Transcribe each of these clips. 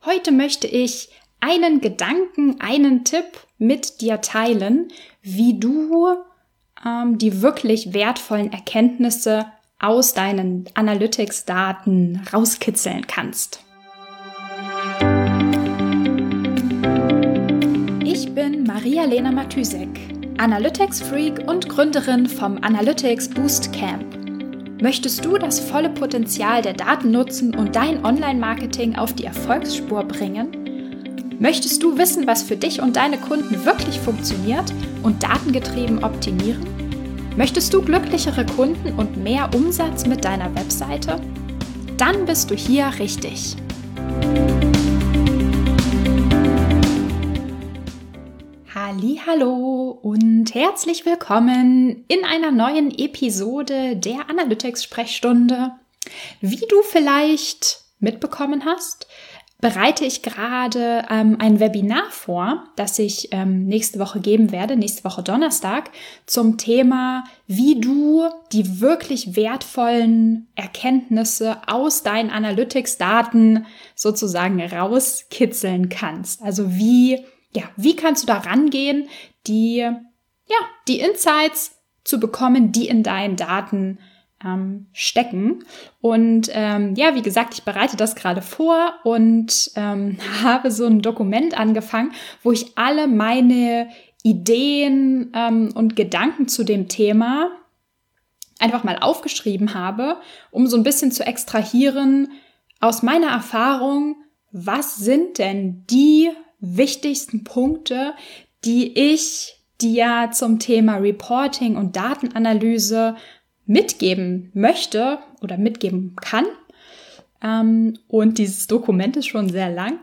Heute möchte ich einen Gedanken, einen Tipp mit dir teilen, wie du die wirklich wertvollen Erkenntnisse aus deinen Analytics-Daten rauskitzeln kannst. Ich bin Maria-Lena Matysek, Analytics-Freak und Gründerin vom Analytics Boost Camp. Möchtest du das volle Potenzial der Daten nutzen und dein Online-Marketing auf die Erfolgsspur bringen? Möchtest du wissen, was für dich und deine Kunden wirklich funktioniert und datengetrieben optimieren? Möchtest du glücklichere Kunden und mehr Umsatz mit deiner Webseite? Dann bist du hier richtig. Hallihallo und herzlich willkommen in einer neuen Episode der Analytics-Sprechstunde. Wie du vielleicht mitbekommen hast, bereite ich gerade ein Webinar vor, das ich nächste Woche geben werde, nächste Woche Donnerstag, zum Thema, wie du die wirklich wertvollen Erkenntnisse aus deinen Analytics-Daten sozusagen rauskitzeln kannst. Also wie kannst du da rangehen, die Insights zu bekommen, die in deinen Daten stecken. Und wie gesagt, ich bereite das gerade vor und habe so ein Dokument angefangen, wo ich alle meine Ideen und Gedanken zu dem Thema einfach mal aufgeschrieben habe, um so ein bisschen zu extrahieren aus meiner Erfahrung, was sind denn die wichtigsten Punkte, die ich dir zum Thema Reporting und Datenanalyse mitgeben möchte oder mitgeben kann. Und dieses Dokument ist schon sehr lang.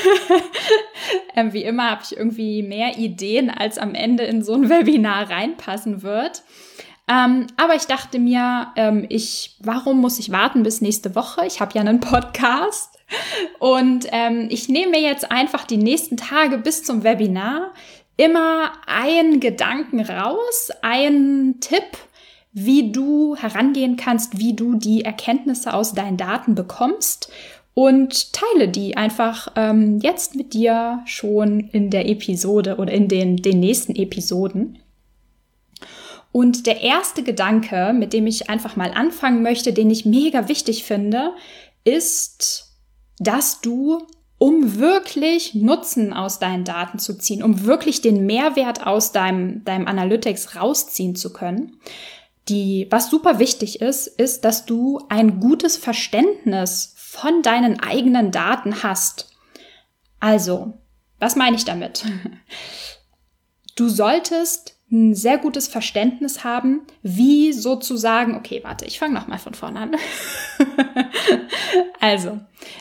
Wie immer habe ich irgendwie mehr Ideen, als am Ende in so ein Webinar reinpassen wird. Aber ich dachte mir, warum muss ich warten bis nächste Woche? Ich habe ja einen Podcast. Und ich nehme mir jetzt einfach die nächsten Tage bis zum Webinar immer einen Gedanken raus, einen Tipp, wie du herangehen kannst, wie du die Erkenntnisse aus deinen Daten bekommst und teile die einfach jetzt mit dir schon in der Episode oder in den nächsten Episoden. Und der erste Gedanke, mit dem ich einfach mal anfangen möchte, den ich mega wichtig finde, ist, dass du, um wirklich Nutzen aus deinen Daten zu ziehen, um wirklich den Mehrwert aus deinem Analytics rausziehen zu können, was super wichtig ist, dass du ein gutes Verständnis von deinen eigenen Daten hast. Also, was meine ich damit? Du solltest ein sehr gutes Verständnis haben, wie sozusagen, ich fange nochmal von vorne an. Also,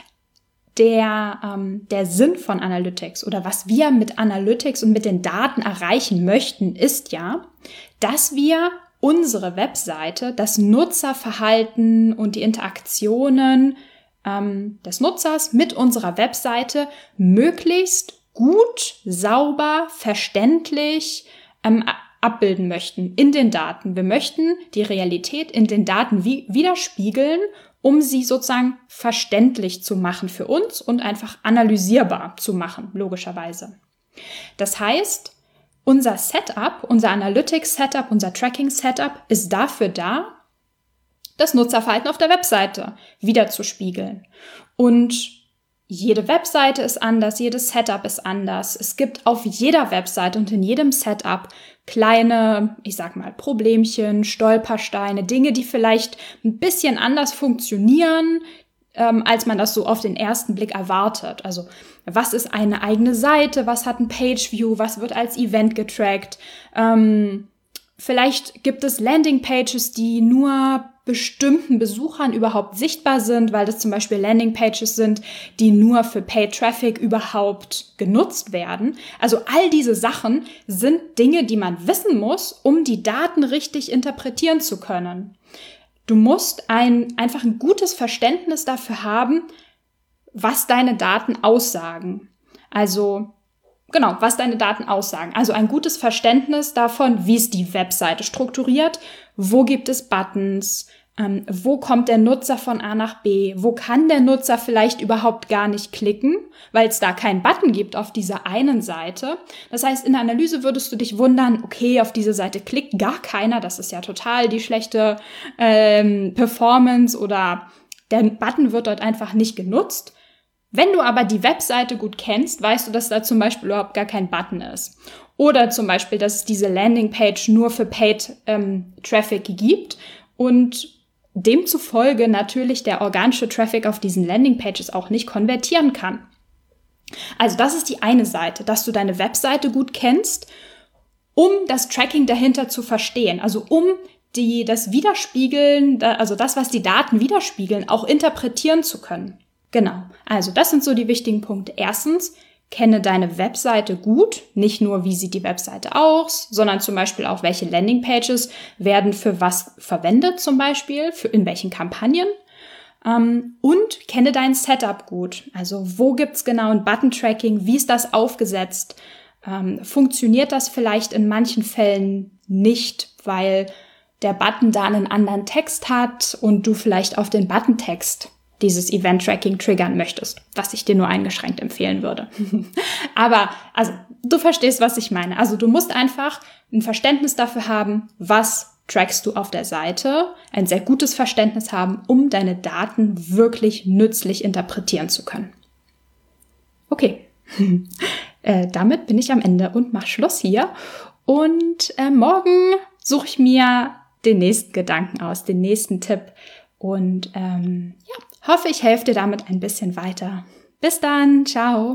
der Sinn von Analytics oder was wir mit Analytics und mit den Daten erreichen möchten, ist ja, dass wir unsere Webseite, das Nutzerverhalten und die Interaktionen des Nutzers mit unserer Webseite möglichst gut, sauber, verständlich abbilden möchten in den Daten. Wir möchten die Realität in den Daten widerspiegeln, um sie sozusagen verständlich zu machen für uns und einfach analysierbar zu machen, logischerweise. Das heißt, unser Setup, unser Analytics-Setup, unser Tracking-Setup ist dafür da, das Nutzerverhalten auf der Webseite wiederzuspiegeln. Und jede Webseite ist anders, jedes Setup ist anders. Es gibt auf jeder Webseite und in jedem Setup kleine, Problemchen, Stolpersteine, Dinge, die vielleicht ein bisschen anders funktionieren, als man das so auf den ersten Blick erwartet. Also, was ist eine eigene Seite? Was hat ein Page-View? Was wird als Event getrackt? Vielleicht gibt es Landing-Pages, die nur bestimmten Besuchern überhaupt sichtbar sind, weil das zum Beispiel Landing-Pages sind, die nur für Paid-Traffic überhaupt genutzt werden. Also all diese Sachen sind Dinge, die man wissen muss, um die Daten richtig interpretieren zu können. Du musst einfach ein gutes Verständnis dafür haben, was deine Daten aussagen. Also was deine Daten aussagen. Also ein gutes Verständnis davon, wie ist die Webseite strukturiert, wo gibt es Buttons, Wo kommt der Nutzer von A nach B? Wo kann der Nutzer vielleicht überhaupt gar nicht klicken, weil es da keinen Button gibt auf dieser einen Seite? Das heißt, in der Analyse würdest du dich wundern, okay, auf diese Seite klickt gar keiner, das ist ja total die schlechte Performance oder der Button wird dort einfach nicht genutzt. Wenn du aber die Webseite gut kennst, weißt du, dass da zum Beispiel überhaupt gar kein Button ist. Oder zum Beispiel, dass es diese Landingpage nur für Paid Traffic gibt und demzufolge natürlich der organische Traffic auf diesen Landingpages auch nicht konvertieren kann. Also das ist die eine Seite, dass du deine Webseite gut kennst, um das Tracking dahinter zu verstehen. Also um das Widerspiegeln, also das, was die Daten widerspiegeln, auch interpretieren zu können. Genau, also das sind so die wichtigen Punkte. Erstens, kenne deine Webseite gut, nicht nur, wie sieht die Webseite aus, sondern zum Beispiel auch, welche Landingpages werden für was verwendet, zum Beispiel, in welchen Kampagnen. Und kenne dein Setup gut. Also wo gibt's genau ein Button-Tracking, wie ist das aufgesetzt? Funktioniert das vielleicht in manchen Fällen nicht, weil der Button da einen anderen Text hat und du vielleicht auf den Button-Text dieses Event-Tracking triggern möchtest, was ich dir nur eingeschränkt empfehlen würde. Aber, also, du verstehst, was ich meine. Also, du musst einfach ein Verständnis dafür haben, was trackst du auf der Seite, ein sehr gutes Verständnis haben, um deine Daten wirklich nützlich interpretieren zu können. Okay, damit bin ich am Ende und mach Schluss hier. Und morgen suche ich mir den nächsten Gedanken aus, den nächsten Tipp. Und hoffe, ich helfe dir damit ein bisschen weiter. Bis dann, ciao.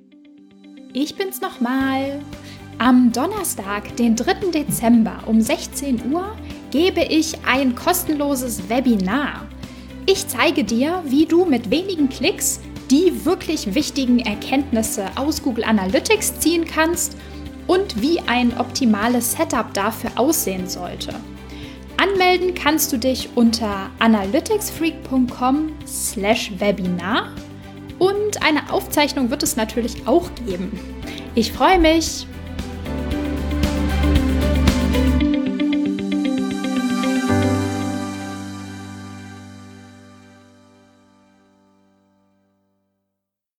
Ich bin's nochmal. Am Donnerstag, den 3. Dezember um 16 Uhr, gebe ich ein kostenloses Webinar. Ich zeige dir, wie du mit wenigen Klicks die wirklich wichtigen Erkenntnisse aus Google Analytics ziehen kannst und wie ein optimales Setup dafür aussehen sollte. Anmelden kannst du dich unter analyticsfreak.com/Webinar und eine Aufzeichnung wird es natürlich auch geben. Ich freue mich!